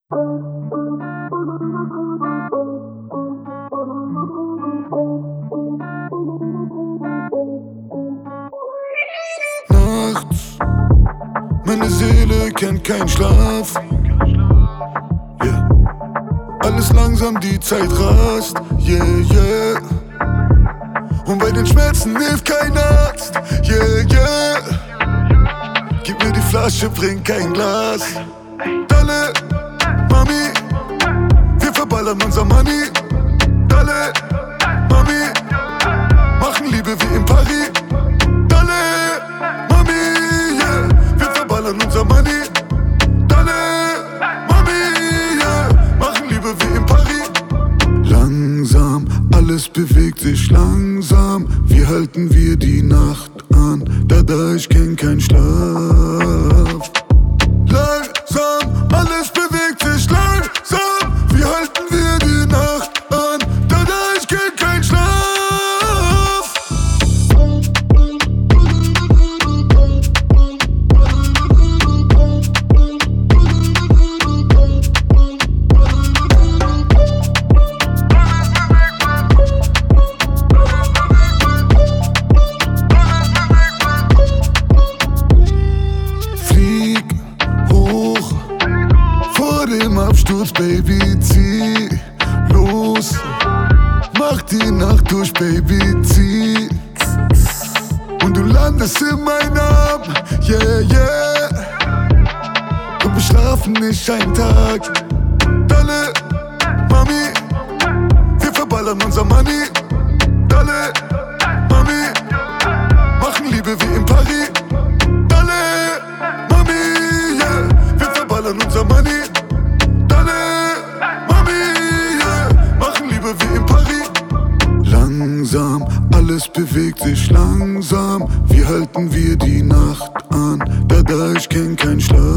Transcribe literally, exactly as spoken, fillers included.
Nachts, meine Seele kennt keinen Schlaf. Yeah. Alles langsam, die Zeit rast. Yeah, yeah. Und bei den Schmerzen hilft kein Arzt. Yeah, yeah. Gib mir die Flasche, bring kein Glas. Dalle, Mami, wir verballern unser Money. Dalle, Mami, machen Liebe wie in Paris. Dalle, Mami, yeah, wir verballern unser Money. Dalle, Mami, yeah, machen Liebe wie in Paris. Langsam, alles bewegt sich langsam. Wie halten wir die Nacht an? Dada, ich kenn keinen Schlaf. Langsam, alles bewegt sich langsam. Wie halten wir die Nacht an? Dada, ich kenn keinen Schlaf. Flieg hoch vor dem Absturz, Baby, zieh los. Mach die Nacht durch, Baby, zieh. Und du landest in meinen Arm, yeah, yeah. Und wir schlafen nicht einen Tag. Dalle, Mami, wir verballern unser Money. Dalle, Mami, machen Liebe wie in Paris. Dalle, Mami, yeah, wir verballern unser Money. Dalle, Mami, yeah, machen Liebe wie in Paris. Langsam, alles bewegt sich langsam. Wie halten wir die Nacht an? Dada, ich kenn keinen Schlaf.